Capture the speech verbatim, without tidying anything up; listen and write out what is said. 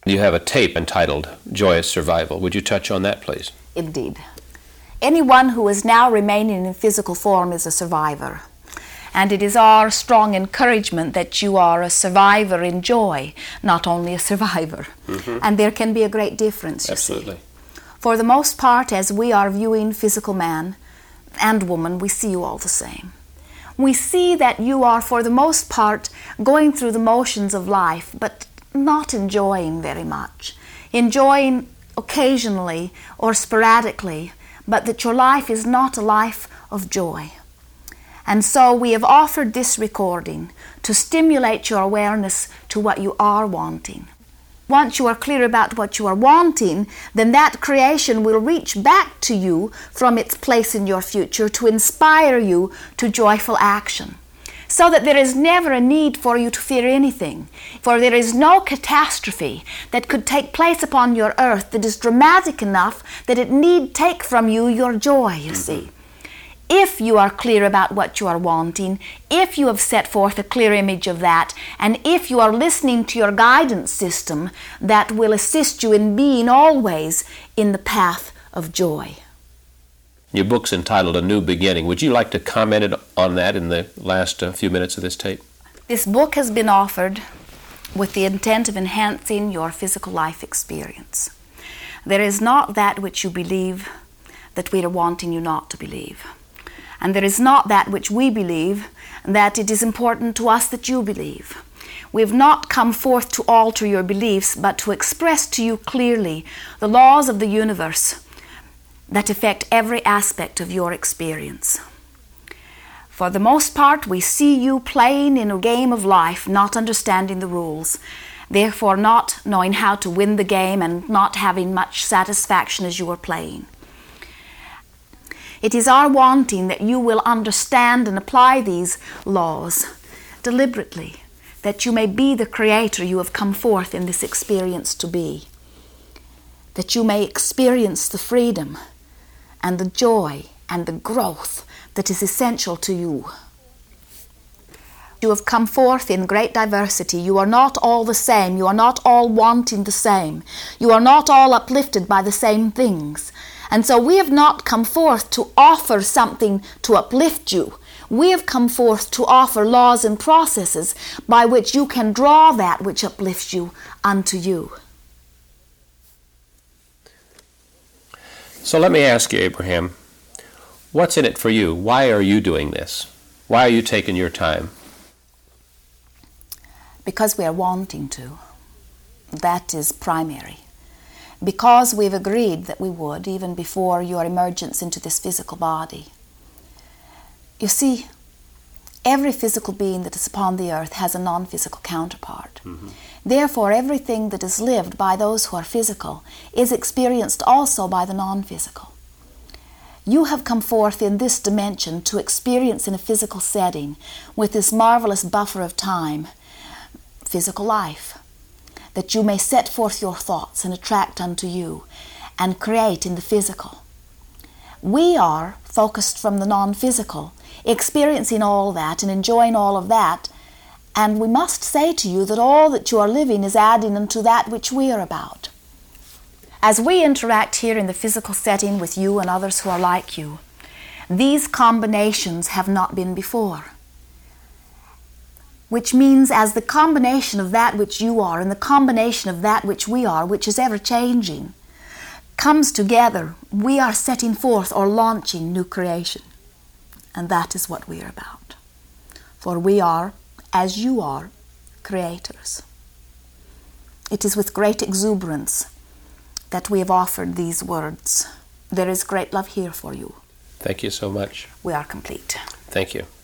You have a tape entitled Joyous Survival. Would you touch on that, please? Indeed. Anyone who is now remaining in physical form is a survivor. And it is our strong encouragement that you are a survivor in joy, not only a survivor. Mm-hmm. And there can be a great difference, you Absolutely. see. For the most part, as we are viewing physical man and woman, we see you all the same. We see that you are, for the most part, going through the motions of life, but not enjoying very much. Enjoying occasionally or sporadically, but that your life is not a life of joy. And so we have offered this recording to stimulate your awareness to what you are wanting. Once you are clear about what you are wanting, then that creation will reach back to you from its place in your future to inspire you to joyful action. So that there is never a need for you to fear anything. For there is no catastrophe that could take place upon your earth that is dramatic enough that it need take from you your joy, you see. If you are clear about what you are wanting, if you have set forth a clear image of that, and if you are listening to your guidance system that will assist you in being always in the path of joy. Your book's entitled A New Beginning. Would you like to comment on that in the last uh, few minutes of this tape? This book has been offered with the intent of enhancing your physical life experience. There is not that which you believe that we are wanting you not to believe. And there is not that which we believe that it is important to us that you believe. We have not come forth to alter your beliefs, but to express to you clearly the laws of the universe that affect every aspect of your experience. For the most part, we see you playing in a game of life, not understanding the rules, therefore not knowing how to win the game and not having much satisfaction as you are playing. It is our wanting that you will understand and apply these laws deliberately, that you may be the creator you have come forth in this experience to be, that you may experience the freedom and the joy and the growth that is essential to you. You have come forth in great diversity. You are not all the same. You are not all wanting the same. You are not all uplifted by the same things. And so we have not come forth to offer something to uplift you. We have come forth to offer laws and processes by which you can draw that which uplifts you unto you. So let me ask you, Abraham, what's in it for you? Why are you doing this? Why are you taking your time? Because we are wanting to. That is primary. Because we've agreed that we would, even before your emergence into this physical body. You see, every physical being that is upon the earth has a non-physical counterpart. Mm-hmm. Therefore, everything that is lived by those who are physical is experienced also by the non-physical. You have come forth in this dimension to experience in a physical setting, with this marvelous buffer of time, physical life, that you may set forth your thoughts and attract unto you and create in the physical. We are focused from the non-physical, experiencing all that and enjoying all of that, and we must say to you that all that you are living is adding unto that which we are about. As we interact here in the physical setting with you and others who are like you, these combinations have not been before. Which means as the combination of that which you are and the combination of that which we are, which is ever-changing, comes together, we are setting forth or launching new creation. And that is what we are about. For we are, as you are, creators. It is with great exuberance that we have offered these words. There is great love here for you. Thank you so much. We are complete. Thank you.